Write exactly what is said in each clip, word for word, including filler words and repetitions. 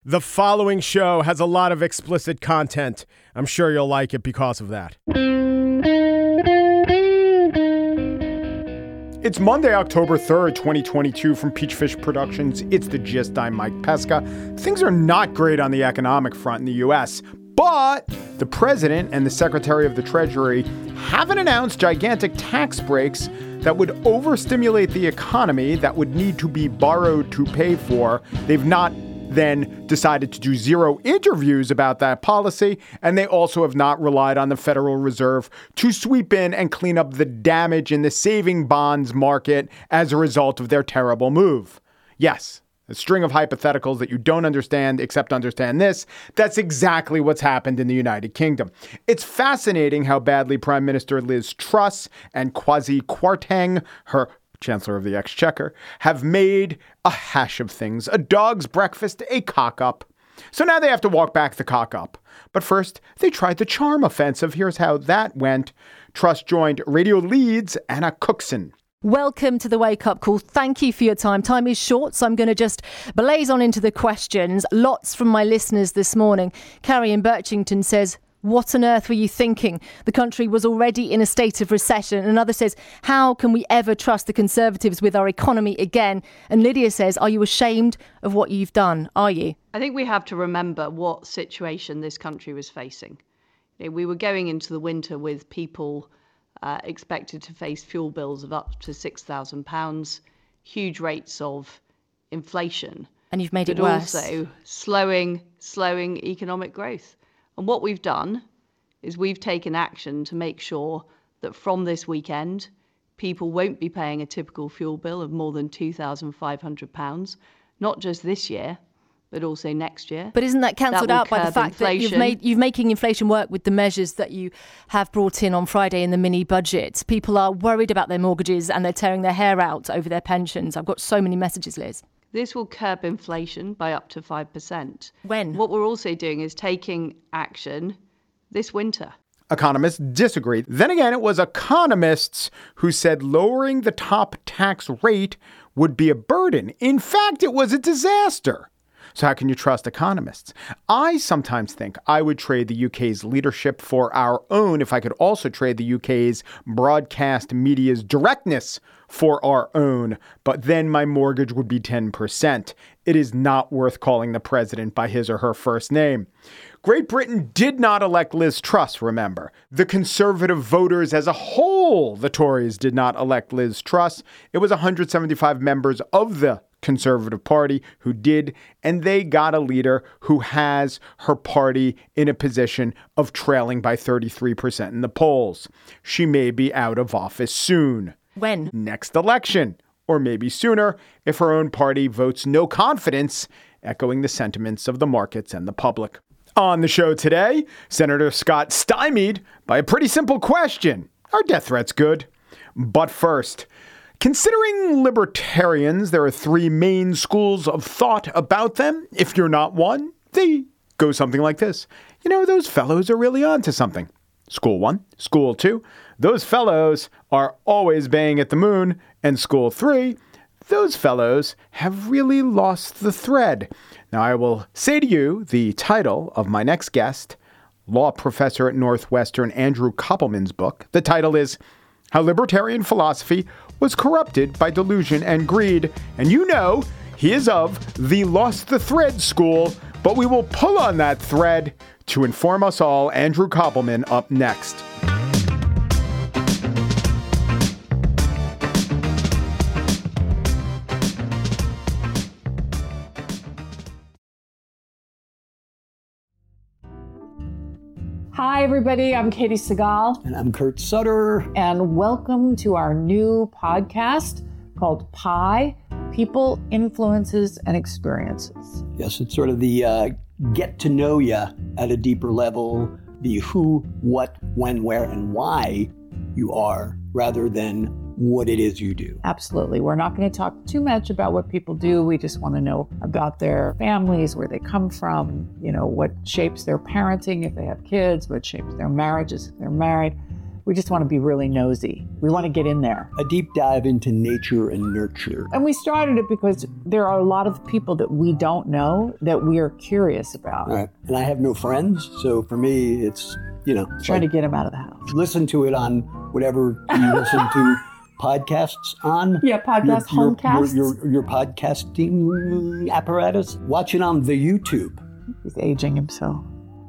The following show has a lot of explicit content. I'm sure you'll like it because of that. It's Monday, October third, twenty twenty-two. From Peachfish Productions, it's The Gist. I'm Mike Pesca. Things are not great on the economic front in the U S, but the president and the Secretary of the Treasury haven't announced gigantic tax breaks that would overstimulate the economy that would need to be borrowed to pay for. They've not then decided to do zero interviews about that policy, and they also have not relied on the Federal Reserve to sweep in and clean up the damage in the saving bonds market as a result of their terrible move. Yes, a string of hypotheticals that you don't understand except understand this. That's exactly what's happened in the United Kingdom. It's fascinating how badly Prime Minister Liz Truss and Kwasi Kwarteng, her Chancellor of the Exchequer, have made a hash of things, a dog's breakfast, a cock-up. So now they have to walk back the cock-up. But first, they tried the charm offensive. Here's how that went. Truss joined Radio Leeds' Anna Cookson. Welcome to the Wake Up Call. Thank you for your time. Time is short, so I'm going to just blaze on into the questions. Lots from my listeners this morning. Carrie in Birchington says, what on earth were you thinking? The country was already in a state of recession. Another says, how can we ever trust the Conservatives with our economy again? And Lydia says, are you ashamed of what you've done? Are you? I think we have to remember what situation this country was facing. You know, we were going into the winter with people uh, expected to face fuel bills of up to six thousand pounds, huge rates of inflation. And you've made it but worse. Also slowing, slowing economic growth. And what we've done is we've taken action to make sure that from this weekend, people won't be paying a typical fuel bill of more than two thousand five hundred pounds, not just this year, but also next year. But isn't that cancelled out by the fact inflation. that you've made you've making inflation work with the measures that you have brought in on Friday in the mini budget? People are worried about their mortgages and they're tearing their hair out over their pensions. I've got so many messages, Liz. This will curb inflation by up to five percent. When? What we're also doing is taking action this winter. Economists disagree. Then again, it was economists who said lowering the top tax rate would be a burden. In fact, it was a disaster. So how can you trust economists? I sometimes think I would trade the U K's leadership for our own if I could also trade the U K's broadcast media's directness for our own. But then my mortgage would be ten percent. It is not worth calling the president by his or her first name. Great Britain did not elect Liz Truss, remember. The Conservative voters as a whole, the Tories did not elect Liz Truss. It was one hundred seventy-five members of the Conservative Party who did, and they got a leader who has her party in a position of trailing by thirty-three percent in the polls. She may be out of office soon. When? Next election, or maybe sooner if her own party votes no confidence, echoing the sentiments of the markets and the public. On the show today, Senator Scott stymied by a pretty simple question. Are death threats good? But first, considering libertarians, there are three main schools of thought about them. If you're not one, they go something like this. You know, those fellows are really onto something. School one, school two, those fellows are always baying at the moon. And school three, those fellows have really lost the thread. Now, I will say to you the title of my next guest, law professor at Northwestern Andrew Koppelman's book. The title is How Libertarian Philosophy Was Corrupted by Delusion and Greed. And you know, he is of the Lost the Thread school, but we will pull on that thread to inform us all. Andrew Koppelman up next. Hi, everybody. I'm Katie Segal. And I'm Kurt Sutter. And welcome to our new podcast called Pi, People, Influences, and Experiences. Yes, it's sort of the uh, get to know you at a deeper level, the who, what, when, where, and why you are, rather than what it is you do. Absolutely. We're not going to talk too much about what people do. We just want to know about their families, where they come from, you know, what shapes their parenting if they have kids, what shapes their marriages if they're married. We just want to be really nosy. We want to get in there. A deep dive into nature and nurture. And we started it because there are a lot of people that we don't know that we are curious about. Right. And I have no friends, so for me, it's, you know. Trying to get them out of the house. Listen to it on whatever you listen to podcasts on. Yeah, podcast, your, homecasts. Your, your, your podcasting apparatus. Watch it on the YouTube. He's aging himself.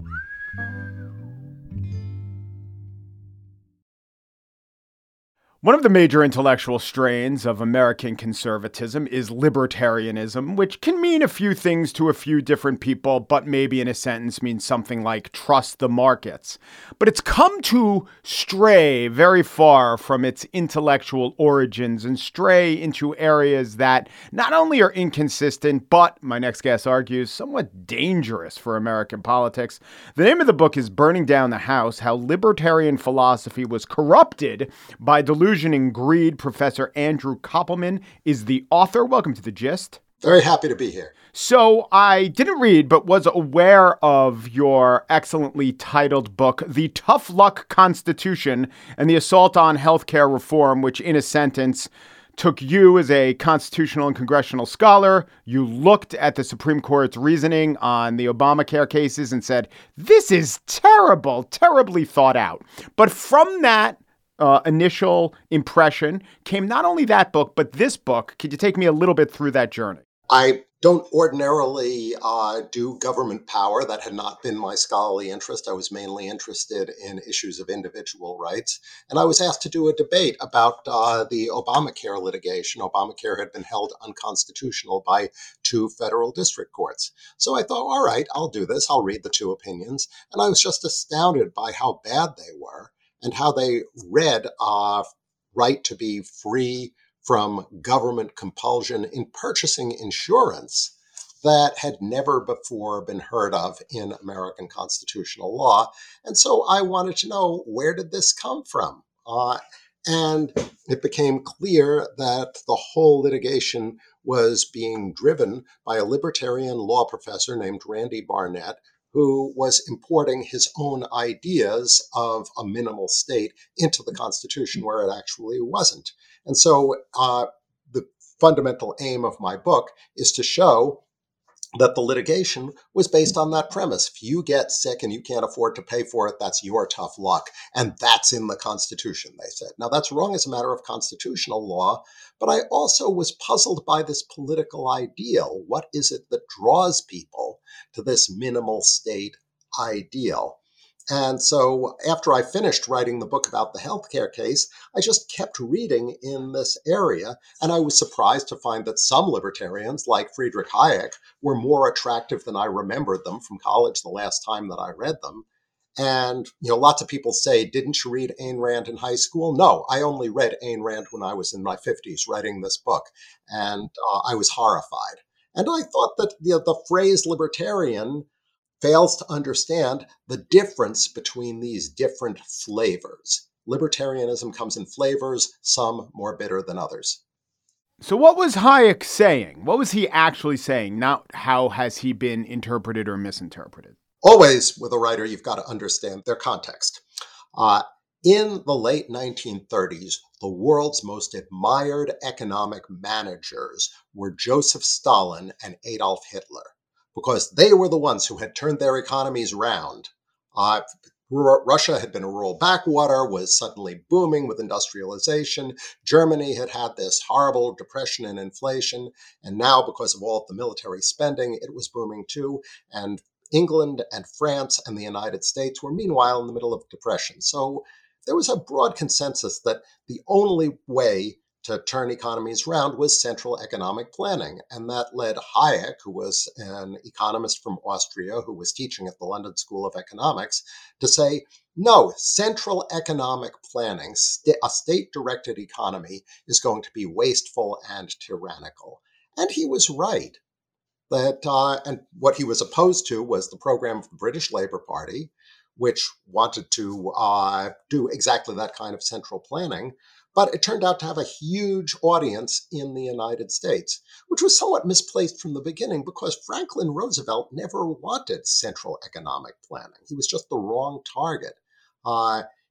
One of the major intellectual strains of American conservatism is libertarianism, which can mean a few things to a few different people, but maybe in a sentence means something like trust the markets. But it's come to stray very far from its intellectual origins and stray into areas that not only are inconsistent, but, my next guest argues, somewhat dangerous for American politics. The name of the book is Burning Down the House: How Libertarian Philosophy Was Corrupted by Delusion and Greed. Professor Andrew Koppelman is the author. Welcome to The Gist. Very happy to be here. So I didn't read, but was aware of your excellently titled book, The Tough Luck Constitution and the Assault on Healthcare Reform, which in a sentence took you as a constitutional and congressional scholar. You looked at the Supreme Court's reasoning on the Obamacare cases and said, this is terrible, terribly thought out. But from that Uh, initial impression came not only that book, but this book. Could you take me a little bit through that journey? I don't ordinarily uh, do government power. That had not been my scholarly interest. I was mainly interested in issues of individual rights. And I was asked to do a debate about uh, the Obamacare litigation. Obamacare had been held unconstitutional by two federal district courts. So I thought, all right, I'll do this. I'll read the two opinions. And I was just astounded by how bad they were, and how they read uh, right to be free from government compulsion in purchasing insurance that had never before been heard of in American constitutional law. And so I wanted to know, where did this come from? Uh, and it became clear that the whole litigation was being driven by a libertarian law professor named Randy Barnett, who was importing his own ideas of a minimal state into the Constitution where it actually wasn't. And so uh, the fundamental aim of my book is to show that the litigation was based on that premise. If you get sick and you can't afford to pay for it, that's your tough luck. And that's in the Constitution, they said. Now, that's wrong as a matter of constitutional law, but I also was puzzled by this political ideal. What is it that draws people to this minimal state ideal? And so after I finished writing the book about the healthcare case, I just kept reading in this area. And I was surprised to find that some libertarians, like Friedrich Hayek, were more attractive than I remembered them from college the last time that I read them. And, you know, lots of people say, didn't you read Ayn Rand in high school? No, I only read Ayn Rand when I was in my fifties writing this book. And uh, I was horrified. And I thought that you know, the phrase libertarian fails to understand the difference between these different flavors. Libertarianism comes in flavors, some more bitter than others. So what was Hayek saying? What was he actually saying? Not how has he been interpreted or misinterpreted? Always with a writer, you've got to understand their context. Uh, in the late nineteen thirties, the world's most admired economic managers were Joseph Stalin and Adolf Hitler, because they were the ones who had turned their economies round. Uh, R- Russia had been a rural backwater, was suddenly booming with industrialization. Germany had had this horrible depression and inflation. And now, because of all of the military spending, it was booming too. And England and France and the United States were meanwhile in the middle of depression. So there was a broad consensus that the only way to turn economies around was central economic planning. And that led Hayek, who was an economist from Austria who was teaching at the London School of Economics, to say, no, central economic planning, st- a state-directed economy, is going to be wasteful and tyrannical. And he was right. That uh, and what he was opposed to was the program of the British Labour Party, which wanted to uh, do exactly that kind of central planning. But it turned out to have a huge audience in the United States, which was somewhat misplaced from the beginning because Franklin Roosevelt never wanted central economic planning. He was just the wrong target. Uh,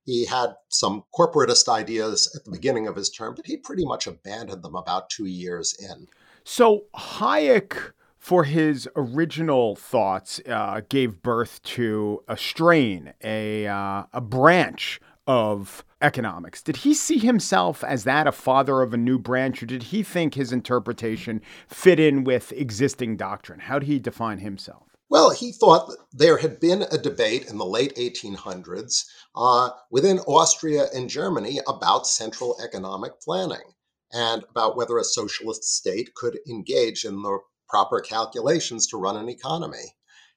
He had some corporatist ideas at the beginning of his term, but he pretty much abandoned them about two years in. So Hayek, for his original thoughts, uh, gave birth to a strain, a uh, a branch of economics. Did he see himself as that, a father of a new branch, or did he think his interpretation fit in with existing doctrine? How did he define himself? Well, he thought that there had been a debate in the late eighteen hundreds uh, within Austria and Germany about central economic planning and about whether a socialist state could engage in the proper calculations to run an economy.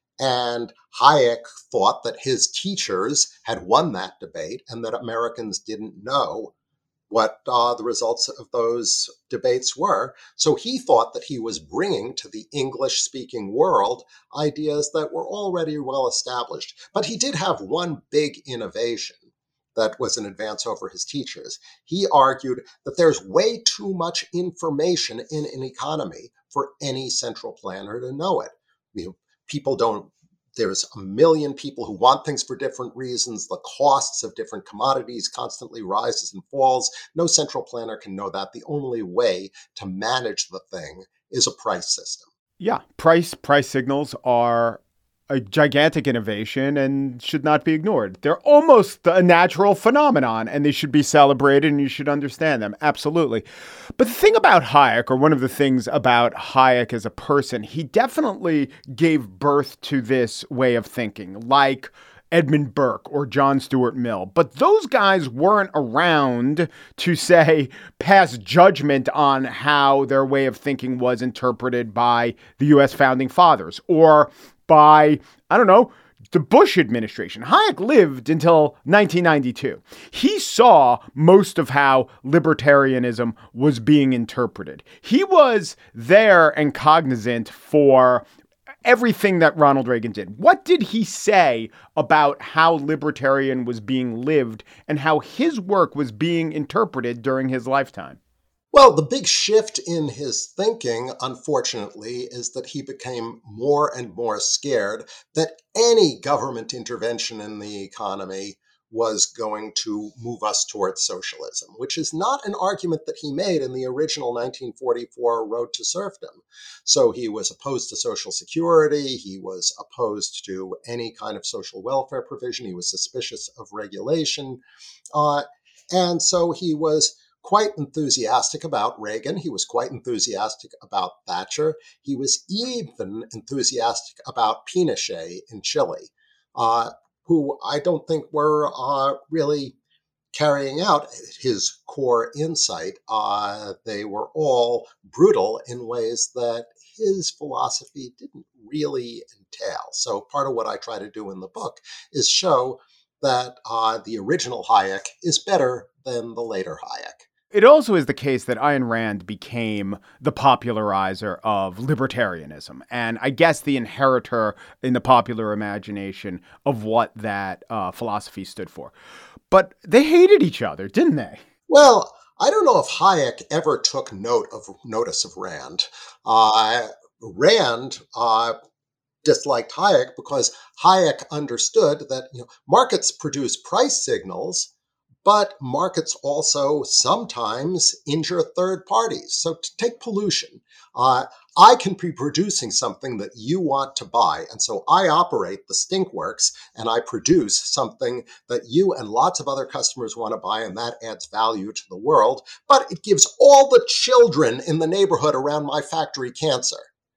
And Hayek thought that his teachers had won that debate and that Americans didn't know what uh, the results of those debates were. So he thought that he was bringing to the English-speaking world ideas that were already well established. But he did have one big innovation that was an advance over his teachers. He argued that there's way too much information in an economy for any central planner to know it. You know, people don't There's a million people who want things for different reasons. The costs of different commodities constantly rises and falls. No central planner can know that. The only way to manage the thing is a price system. Yeah, price price signals are a gigantic innovation and should not be ignored. They're almost a natural phenomenon, and they should be celebrated, and you should understand them. Absolutely. But the thing about Hayek, or one of the things about Hayek as a person, he definitely gave birth to this way of thinking, like Edmund Burke or John Stuart Mill. But those guys weren't around to, say, pass judgment on how their way of thinking was interpreted by the U S founding fathers or by, I don't know, the Bush administration. Hayek lived until nineteen ninety-two. He saw most of how libertarianism was being interpreted. He was there and cognizant for everything that Ronald Reagan did. What did he say about how libertarian was being lived and how his work was being interpreted during his lifetime? Well, the big shift in his thinking, unfortunately, is that he became more and more scared that any government intervention in the economy was going to move us towards socialism, which is not an argument that he made in the original nineteen forty-four Road to Serfdom. So he was opposed to Social Security. He was opposed to any kind of social welfare provision. He was suspicious of regulation. Uh, and so he was quite enthusiastic about Reagan. He was quite enthusiastic about Thatcher. He was even enthusiastic about Pinochet in Chile, uh, who I don't think were uh, really carrying out his core insight. Uh, they were all brutal in ways that his philosophy didn't really entail. So part of what I try to do in the book is show that uh, the original Hayek is better than the later Hayek. It also is the case that Ayn Rand became the popularizer of libertarianism, and I guess the inheritor in the popular imagination of what that uh, philosophy stood for. But they hated each other, didn't they? Well, I don't know if Hayek ever took note of notice of Rand. Uh, Rand uh, disliked Hayek because Hayek understood that, you know, markets produce price signals, but markets also sometimes injure third parties. So to take pollution. Uh, I can be producing something that you want to buy. And so I operate the stink works and I produce something that you and lots of other customers want to buy. And that adds value to the world. But it gives all the children in the neighborhood around my factory cancer.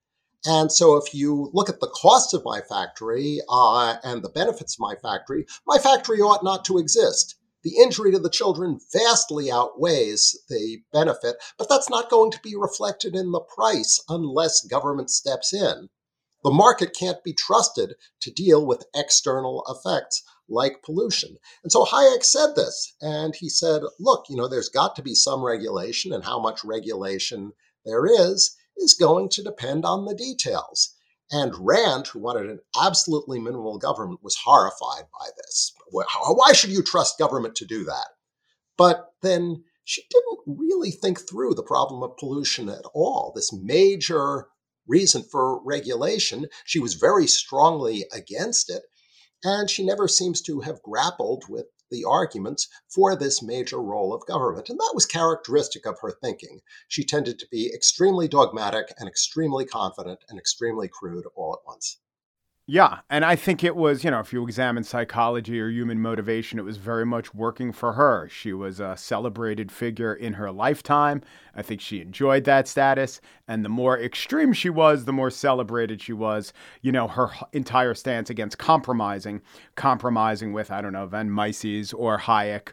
And so if you look at the cost of my factory uh, and the benefits of my factory, my factory ought not to exist. The injury to the children vastly outweighs the benefit, but that's not going to be reflected in the price unless government steps in. The market can't be trusted to deal with external effects like pollution. And so Hayek said this, and he said, look, you know, there's got to be some regulation, and how much regulation there is is going to depend on the details. And Rand, who wanted an absolutely minimal government, was horrified by this. Why should you trust government to do that? But then she didn't really think through the problem of pollution at all, this major reason for regulation. She was very strongly against it, and she never seems to have grappled with the arguments for this major role of government. And that was characteristic of her thinking. She tended to be extremely dogmatic and extremely confident and extremely crude all at once. Yeah. And I think it was, you know, if you examine psychology or human motivation, it was very much working for her. She was a celebrated figure in her lifetime. I think she enjoyed that status. And the more extreme she was, the more celebrated she was. You know, her entire stance against compromising, compromising with, I don't know, Van Mises or Hayek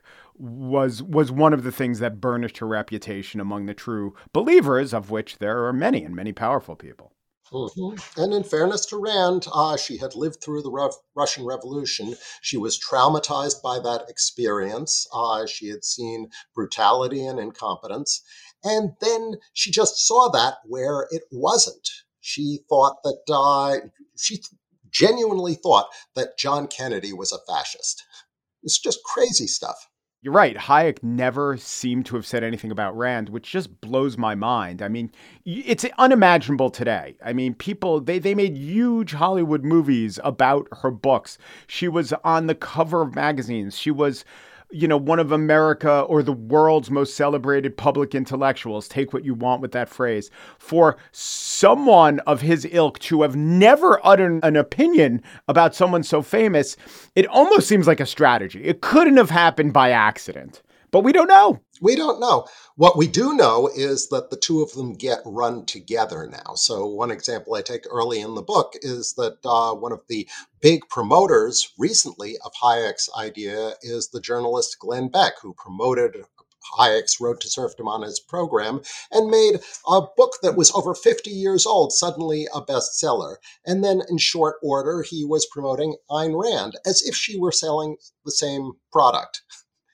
was was one of the things that burnished her reputation among the true believers, of which there are many and many powerful people. Mm-hmm. And in fairness to Rand, uh, she had lived through the Rev- Russian Revolution. She was traumatized by that experience. Uh, she had seen brutality and incompetence. And then she just saw that where it wasn't. She thought that, uh, she genuinely thought that John Kennedy was a fascist. It's just crazy stuff. You're right. Hayek never seemed to have said anything about Rand, which just blows my mind. I mean, it's unimaginable today. I mean, people, they, they made huge Hollywood movies about her books. She was on the cover of magazines. She was, you know, one of America or the world's most celebrated public intellectuals. Take what you want with that phrase. For someone of his ilk to have never uttered an opinion about someone so famous, it almost seems like a strategy. It couldn't have happened by accident, but we don't know. We don't know. What we do know is that the two of them get run together now. So one example I take early in the book is that uh, one of the big promoters recently of Hayek's idea is the journalist Glenn Beck, who promoted Hayek's Road to Serfdom on his program and made a book that was over fifty years old suddenly a bestseller. And then in short order, he was promoting Ayn Rand as if she were selling the same product.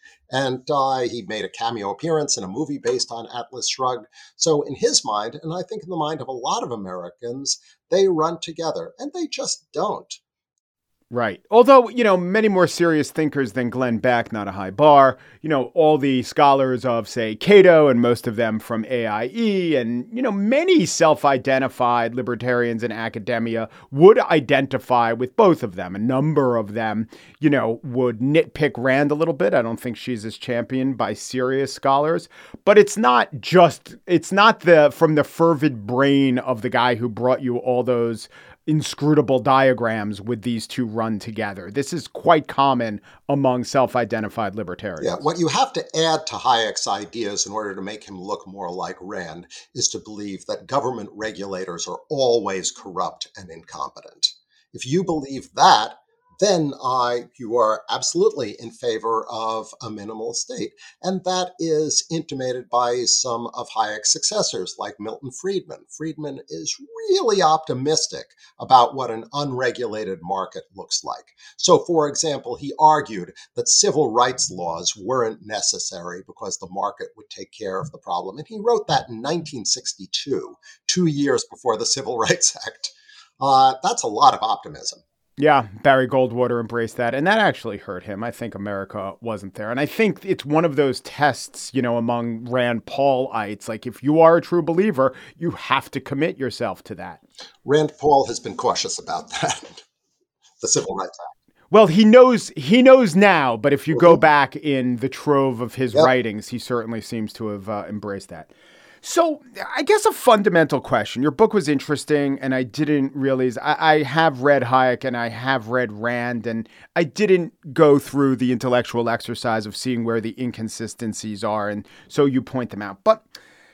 And uh, he made a cameo appearance in a movie based on Atlas Shrugged. So in his mind, and I think in the mind of a lot of Americans, they run together, and they just don't. Right. Although, you know, many more serious thinkers than Glenn Beck, not a high bar, you know, all the scholars of, say, Cato, and most of them from A I E, and, you know, many self-identified libertarians in academia would identify with both of them. A number of them, you know, would nitpick Rand a little bit. I don't think she's as championed by serious scholars, but it's not just, it's not the, from the fervid brain of the guy who brought you all those inscrutable diagrams with these two run together. This is quite common among self-identified libertarians. Yeah, what you have to add to Hayek's ideas in order to make him look more like Rand is to believe that government regulators are always corrupt and incompetent. If you believe that, then uh, you are absolutely in favor of a minimal state. And that is intimated by some of Hayek's successors, like Milton Friedman. Friedman is really optimistic about what an unregulated market looks like. So, for example, he argued that civil rights laws weren't necessary because the market would take care of the problem. And he wrote that in nineteen sixty-two, two years before the Civil Rights Act. Uh, that's a lot of optimism. Yeah, Barry Goldwater embraced that, and that actually hurt him. I think America wasn't there. And I think it's one of those tests, you know, among Rand Paulites. Like, if you are a true believer, you have to commit yourself to that. Rand Paul has been cautious about that, the Civil Rights Act. Well, he knows he knows now, but if you go back in the trove of his Yep. writings, he certainly seems to have uh, embraced that. So I guess a fundamental question. Your book was interesting, and I didn't realize I, I have read Hayek and I have read Rand, and I didn't go through the intellectual exercise of seeing where the inconsistencies are. And so you point them out. But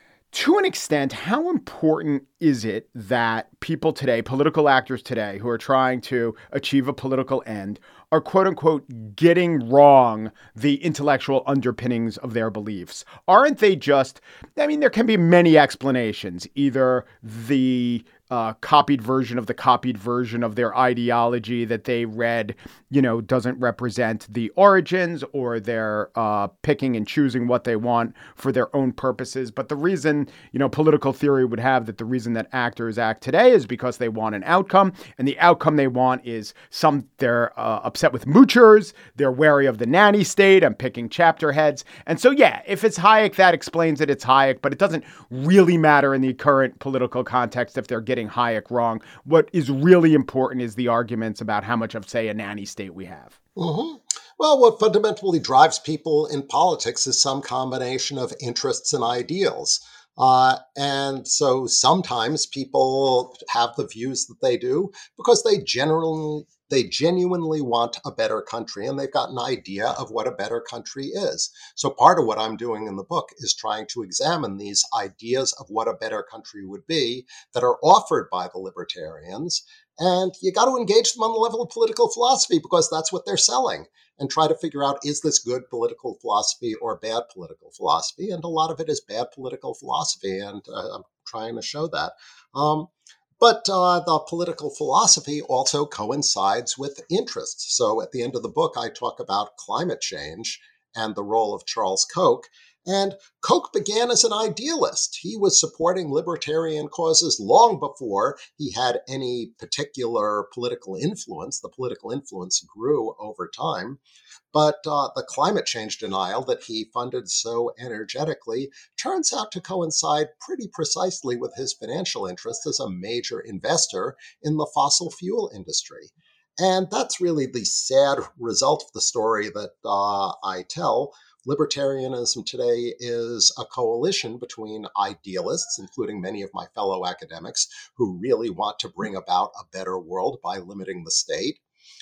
to an extent, how important is it that people today, political actors today, who are trying to achieve a political end, are quote unquote getting wrong the intellectual underpinnings of their beliefs? Aren't they just, I mean, there can be many explanations, either the uh, copied version of the copied version of their ideology that they read, you know, doesn't represent the origins, or they're uh, picking and choosing what they want for their own purposes. But the reason, you know, political theory would have that the reason that actors act today is because they want an outcome, and the outcome they want is some, they're uh, upset with moochers, they're wary of the nanny state, I'm picking chapter heads. And so, yeah, if it's Hayek, that explains it, it's Hayek, but it doesn't really matter in the current political context if they're getting Hayek wrong. What is really important is the arguments about how much of, say, a nanny state we have. Mm-hmm. Well, what fundamentally drives people in politics is some combination of interests and ideals. Uh, and so sometimes people have the views that they do because they generally they genuinely want a better country, and they've got an idea of what a better country is. So part of what I'm doing in the book is trying to examine these ideas of what a better country would be that are offered by the libertarians. And you got to engage them on the level of political philosophy because that's what they're selling, and try to figure out, is this good political philosophy or bad political philosophy? And a lot of it is bad political philosophy, and uh, I'm trying to show that. Um, but uh, the political philosophy also coincides with interests. So at the end of the book, I talk about climate change and the role of Charles Koch. And Koch began as an idealist. He was supporting libertarian causes long before he had any particular political influence. The political influence grew over time. But uh, the climate change denial that he funded so energetically turns out to coincide pretty precisely with his financial interests as a major investor in the fossil fuel industry. And that's really the sad result of the story that uh, I tell. Libertarianism today is a coalition between idealists, including many of my fellow academics, who really want to bring about a better world by limiting the state,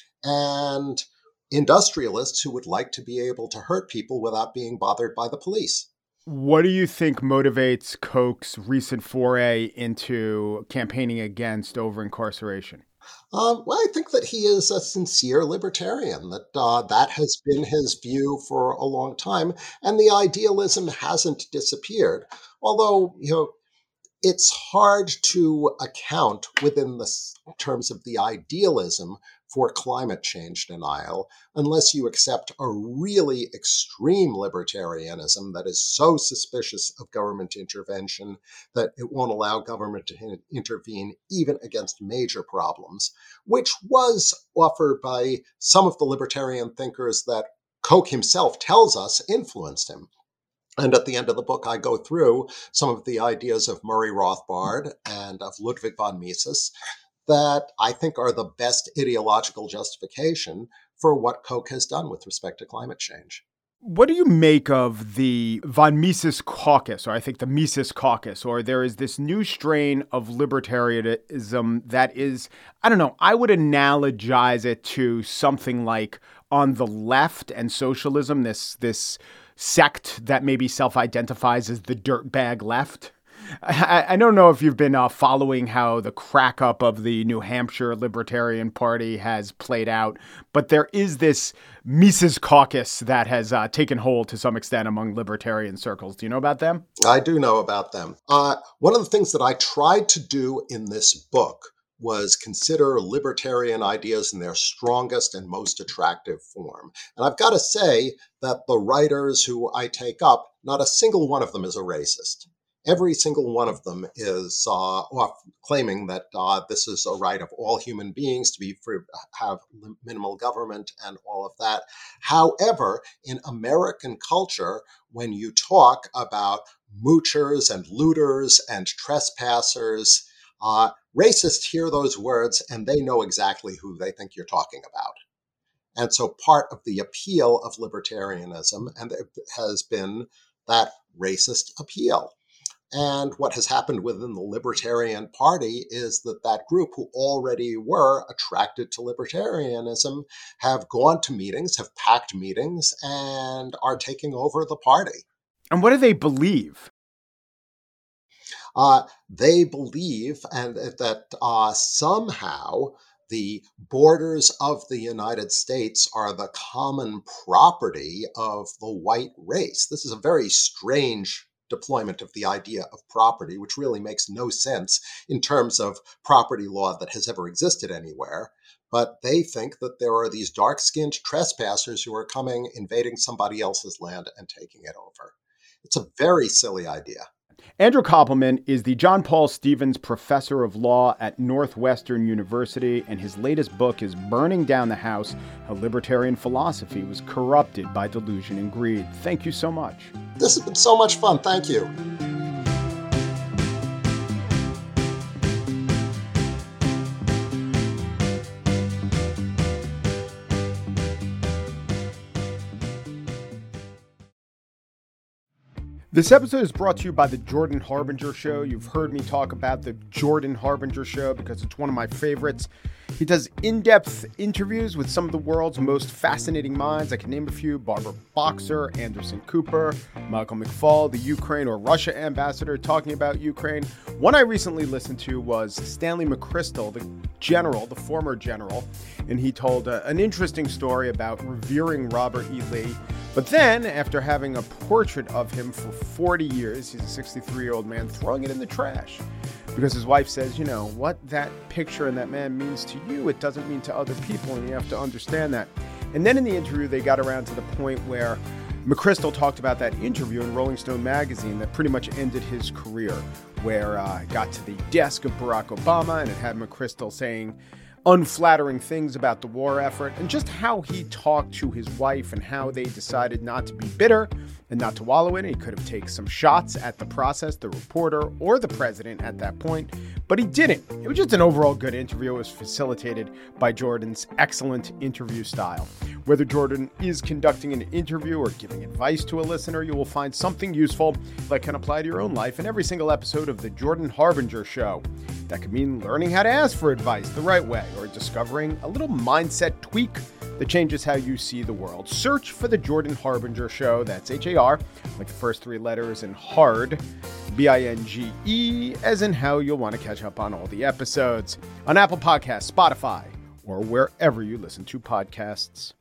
and industrialists who would like to be able to hurt people without being bothered by the police. What do you think motivates Koch's recent foray into campaigning against over-incarceration? Um, well, I think that he is a sincere libertarian, that uh, that has been his view for a long time, and the idealism hasn't disappeared. Although, you know, it's hard to account within the terms of the idealism for climate change denial unless you accept a really extreme libertarianism that is so suspicious of government intervention that it won't allow government to intervene even against major problems, which was offered by some of the libertarian thinkers that Koch himself tells us influenced him. And at the end of the book, I go through some of the ideas of Murray Rothbard and of Ludwig von Mises that I think are the best ideological justification for what Koch has done with respect to climate change. What do you make of the von Mises caucus, or I think the Mises caucus, or there is this new strain of libertarianism that is, I don't know, I would analogize it to something like on the left and socialism, this this sect that maybe self-identifies as the dirtbag left. I, I don't know if you've been uh, following how the crack up of the New Hampshire Libertarian Party has played out, but there is this Mises caucus that has uh, taken hold to some extent among libertarian circles. Do you know about them? I do know about them. Uh, one of the things that I tried to do in this book was consider libertarian ideas in their strongest and most attractive form. And I've got to say that the writers who I take up, not a single one of them is a racist. Every single one of them is uh, claiming that uh, this is a right of all human beings to be free, have minimal government and all of that. However, in American culture, when you talk about moochers and looters and trespassers, uh, racists hear those words and they know exactly who they think you're talking about. And so part of the appeal of libertarianism and it has been that racist appeal. And what has happened within the Libertarian Party is that that group who already were attracted to libertarianism have gone to meetings, have packed meetings, and are taking over the party. And what do they believe? Uh, they believe and that uh, somehow the borders of the United States are the common property of the white race. This is a very strange deployment of the idea of property, which really makes no sense in terms of property law that has ever existed anywhere. But they think that there are these dark-skinned trespassers who are coming, invading somebody else's land and taking it over. It's a very silly idea. Andrew Koppelman is the John Paul Stevens Professor of Law at Northwestern University, and his latest book is Burning Down the House, How Libertarian Philosophy Was Corrupted by Delusion and Greed. Thank you so much. This has been so much fun. Thank you. This episode is brought to you by the Jordan Harbinger Show. You've heard me talk about the Jordan Harbinger Show because it's one of my favorites. He does in-depth interviews with some of the world's most fascinating minds. I can name a few: Barbara Boxer, Anderson Cooper, Michael McFaul, the Ukraine or Russia ambassador talking about Ukraine. One I recently listened to was Stanley McChrystal, the general, the former general, and he told uh, an interesting story about revering Robert E. Lee. But then, after having a portrait of him for forty years, he's a sixty-three-year-old man, throwing it in the trash. Because his wife says, you know, what that picture and that man means to you, it doesn't mean to other people, and you have to understand that. And then in the interview, they got around to the point where McChrystal talked about that interview in Rolling Stone magazine that pretty much ended his career, where uh, it got to the desk of Barack Obama, and it had McChrystal saying unflattering things about the war effort, and just how he talked to his wife and how they decided not to be bitter and not to wallow in it. He could have taken some shots at the process, the reporter, or the president at that point, but he didn't. It was just an overall good interview. It was facilitated by Jordan's excellent interview style. Whether Jordan is conducting an interview or giving advice to a listener, you will find something useful that can apply to your own life in every single episode of the Jordan Harbinger Show. That could mean learning how to ask for advice the right way, or discovering a little mindset tweak that changes how you see the world. Search for the Jordan Harbinger Show. That's H A R, like the first three letters, and hard, B I N G E, as in how you'll want to catch up on all the episodes on Apple Podcasts, Spotify, or wherever you listen to podcasts.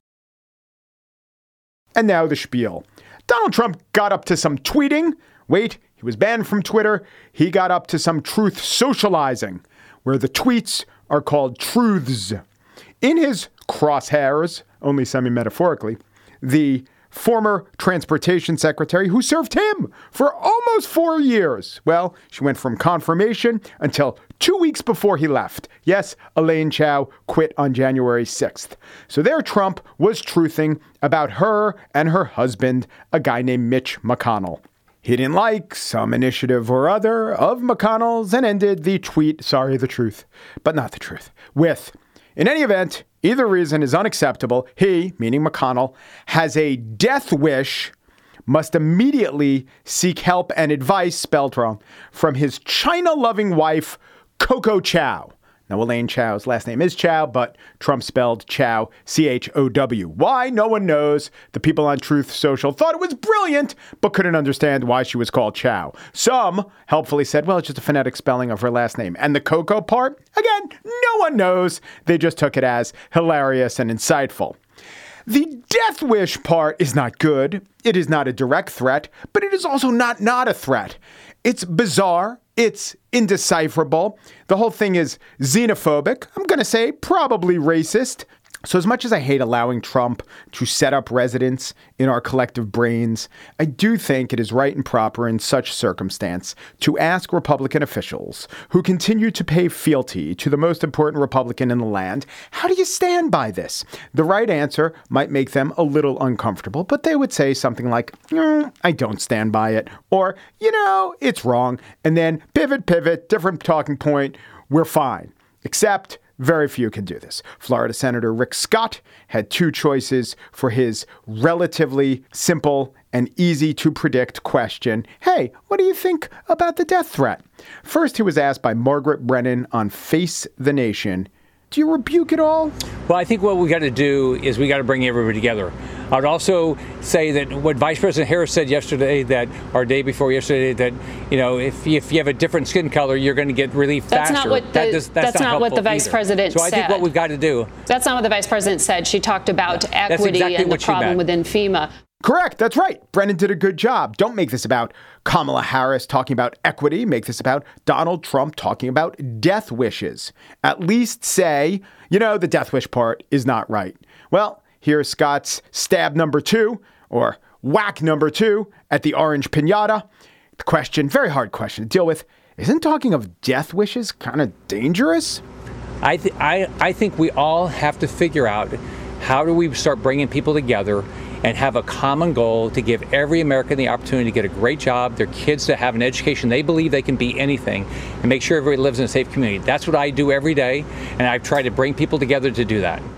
And now the spiel. Donald Trump got up to some tweeting. Wait, he was banned from Twitter. He got up to some truth socializing, where the tweets are called truths. In his crosshairs, only semi-metaphorically, the former transportation secretary who served him for almost four years. Well, she went from confirmation until two weeks before he left. Yes, Elaine Chao quit on January sixth. So there Trump was truthing about her and her husband, a guy named Mitch McConnell. He didn't like some initiative or other of McConnell's and ended the tweet, sorry, the truth, but not the truth, with, in any event, either reason is unacceptable. He, meaning McConnell, has a death wish, must immediately seek help and advice, spelled wrong, from his China-loving wife, Coco Chao. Now, Elaine Chao's last name is Chao, but Trump spelled Chao, C H O W. Why? No one knows. The people on Truth Social thought it was brilliant, but couldn't understand why she was called Chao. Some helpfully said, well, it's just a phonetic spelling of her last name. And the Coco part? Again, no one knows. They just took it as hilarious and insightful. The death wish part is not good. It is not a direct threat, but it is also not not a threat. It's bizarre. It's indecipherable. The whole thing is xenophobic. I'm going to say probably racist. So as much as I hate allowing Trump to set up residence in our collective brains, I do think it is right and proper in such circumstance to ask Republican officials who continue to pay fealty to the most important Republican in the land, how do you stand by this? The right answer might make them a little uncomfortable, but they would say something like, mm, I don't stand by it, or, you know, it's wrong, and then pivot, pivot, different talking point, we're fine. Except very few can do this. Florida Senator Rick Scott had two choices for his relatively simple and easy to predict question. Hey, what do you think about the death threat? First, he was asked by Margaret Brennan on Face the Nation, do you rebuke it all? Well, I think what we got to do is we got to bring everybody together. I would also say that what Vice President Harris said yesterday, that or day before yesterday, that you know if you, if you have a different skin color, you're going to get relief that's faster. Not what the, that does, that's, that's not, not what the Vice either. President so said. So I think what we've got to do. That's not what the Vice President said. She talked about yeah, equity exactly and the problem within FEMA. Correct. That's right. Brennan did a good job. Don't make this about Kamala Harris talking about equity. Make this about Donald Trump talking about death wishes. At least say, you know, the death wish part is not right. Well, here's Scott's stab number two, or whack number two, at the orange piñata. The question, very hard question to deal with, isn't talking of death wishes kind of dangerous? I, th- I, I think we all have to figure out how do we start bringing people together and have a common goal to give every American the opportunity to get a great job, their kids to have an education they believe they can be anything, and make sure everybody lives in a safe community. That's what I do every day, and I've tried to bring people together to do that.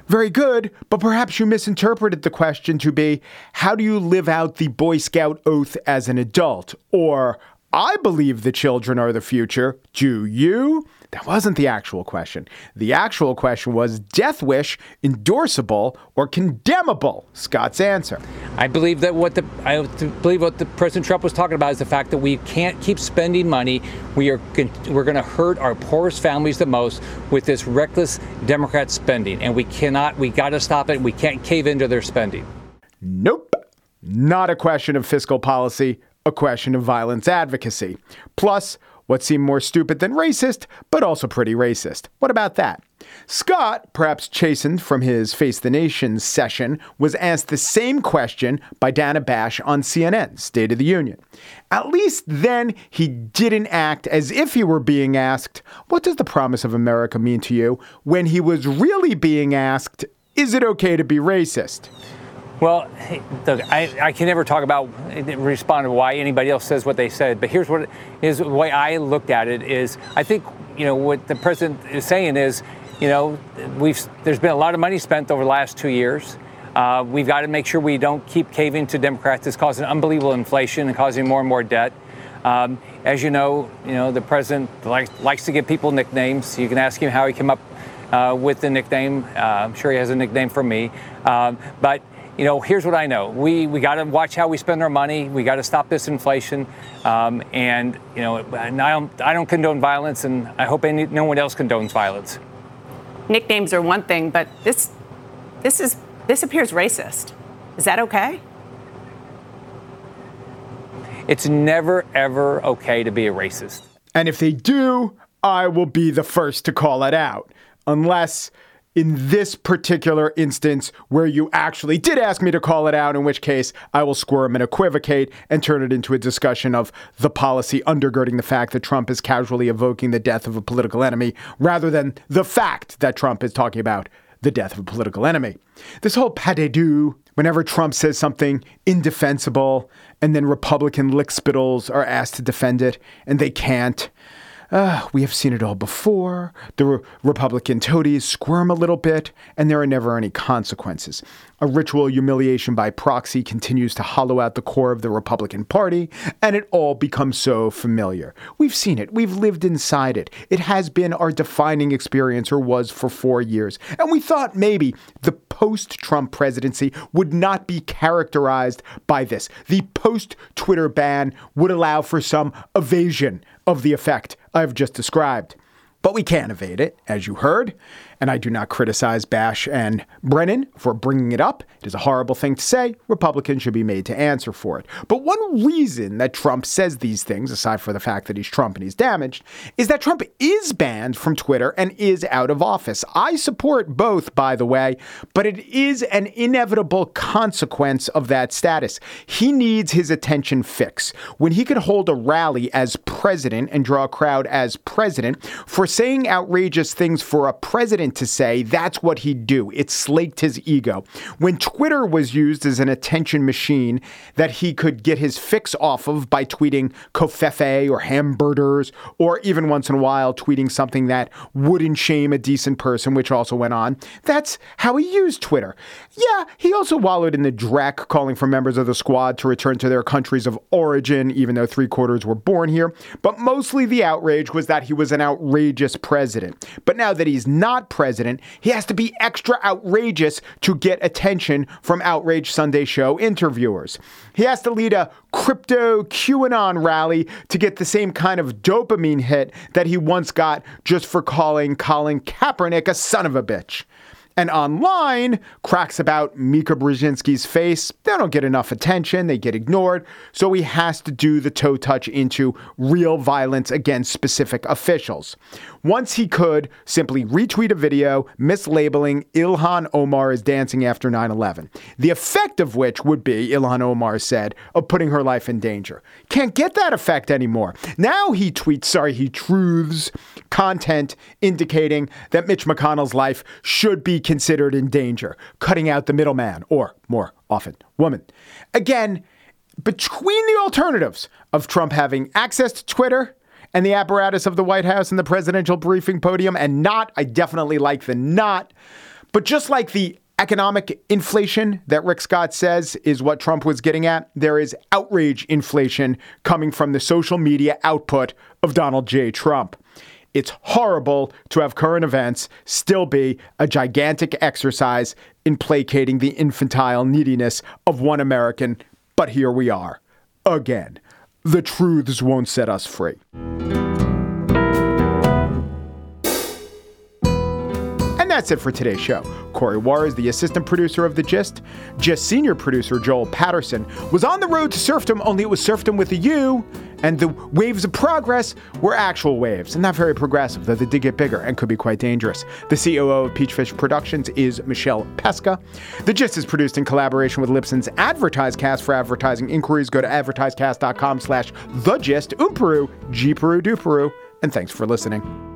Very good, but perhaps you misinterpreted the question to be, how do you live out the Boy Scout oath as an adult? Or, I believe the children are the future. Do you? That wasn't the actual question. The actual question was, death wish endorsable or condemnable? Scott's answer. I believe that what the I believe what the President Trump was talking about is the fact that we can't keep spending money. We are we're going to hurt our poorest families the most with this reckless Democrat spending, and we cannot. We got to stop it. We can't cave into their spending. Nope. Not a question of fiscal policy. A question of violence advocacy. Plus, what seemed more stupid than racist, but also pretty racist. What about that? Scott, perhaps chastened from his Face the Nation session, was asked the same question by Dana Bash on C N N's State of the Union. At least then he didn't act as if he were being asked, what does the promise of America mean to you? When he was really being asked, is it okay to be racist? Well, look, I, I can never talk about, respond to why anybody else says what they said. But here's what is the way I looked at it is I think, you know, what the president is saying is, you know, we've there's been a lot of money spent over the last two years. Uh, we've got to make sure we don't keep caving to Democrats. It's causing unbelievable inflation and causing more and more debt. Um, as you know, you know, the president likes, likes to give people nicknames. You can ask him how he came up uh, with the nickname. Uh, I'm sure he has a nickname from me. Um, but You know, here's what I know. We we got to watch how we spend our money. We got to stop this inflation. Um, and, you know, and I don't I don't condone violence, and I hope any, no one else condones violence. Nicknames are one thing, but this this is this appears racist. Is that okay? It's never, ever okay to be a racist. And if they do, I will be the first to call it out. Unless in this particular instance where you actually did ask me to call it out, in which case I will squirm and equivocate and turn it into a discussion of the policy undergirding the fact that Trump is casually evoking the death of a political enemy rather than the fact that Trump is talking about the death of a political enemy. This whole pas de deux, whenever Trump says something indefensible and then Republican lickspittles are asked to defend it and they can't. Uh, we have seen it all before. The re- Republican toadies squirm a little bit, and there are never any consequences. A ritual humiliation by proxy continues to hollow out the core of the Republican Party, and it all becomes so familiar. We've seen it. We've lived inside it. It has been our defining experience, or was for four years. And we thought maybe the post-Trump presidency would not be characterized by this. The post-Twitter ban would allow for some evasion of the effect I've just described. But we can't evade it, as you heard. And I do not criticize Bash and Brennan for bringing it up. It is a horrible thing to say. Republicans should be made to answer for it. But one reason that Trump says these things, aside from the fact that he's Trump and he's damaged, is that Trump is banned from Twitter and is out of office. I support both, by the way, but it is an inevitable consequence of that status. He needs his attention fix. When he could hold a rally as president and draw a crowd as president for saying outrageous things for a president to say, that's what he'd do. It slaked his ego. When Twitter was used as an attention machine that he could get his fix off of by tweeting covfefe or hamburgers, or even once in a while tweeting something that wouldn't shame a decent person, which also went on, that's how he used Twitter. Yeah, he also wallowed in the dreck, calling for members of the squad to return to their countries of origin, even though three quarters were born here. But mostly the outrage was that he was an outrageous president. But now that he's not president, he has to be extra outrageous to get attention from Outrage Sunday Show interviewers. He has to lead a crypto QAnon rally to get the same kind of dopamine hit that he once got just for calling Colin Kaepernick a son of a bitch. And online, cracks about Mika Brzezinski's face, they don't get enough attention, they get ignored, so he has to do the toe touch into real violence against specific officials. Once he could simply retweet a video mislabeling Ilhan Omar as dancing after nine eleven, the effect of which would be, Ilhan Omar said, of putting her life in danger. Can't get that effect anymore. Now he tweets, sorry, he truths content indicating that Mitch McConnell's life should be considered in danger, cutting out the middleman, or more often, woman. Again, between the alternatives of Trump having access to Twitter and the apparatus of the White House and the presidential briefing podium, and not, I definitely like the not, But just like the economic inflation that Rick Scott says is what Trump was getting at, there is outrage inflation coming from the social media output of Donald J. Trump. It's horrible to have current events still be a gigantic exercise in placating the infantile neediness of one American. But here we are again. The truths won't set us free. And that's it for today's show. Corey Warr is the assistant producer of The Gist. Gist senior producer Joel Patterson was on the road to serfdom, only it was serfdom with a U. And the waves of progress were actual waves, and not very progressive, though they did get bigger and could be quite dangerous. The C O O of Peachfish Productions is Michelle Pesca. The Gist is produced in collaboration with Libsyn's AdvertiseCast. For advertising inquiries, go to advertisecast.com slash the gist. Oomperu, G Peru, Do Peru, and thanks for listening.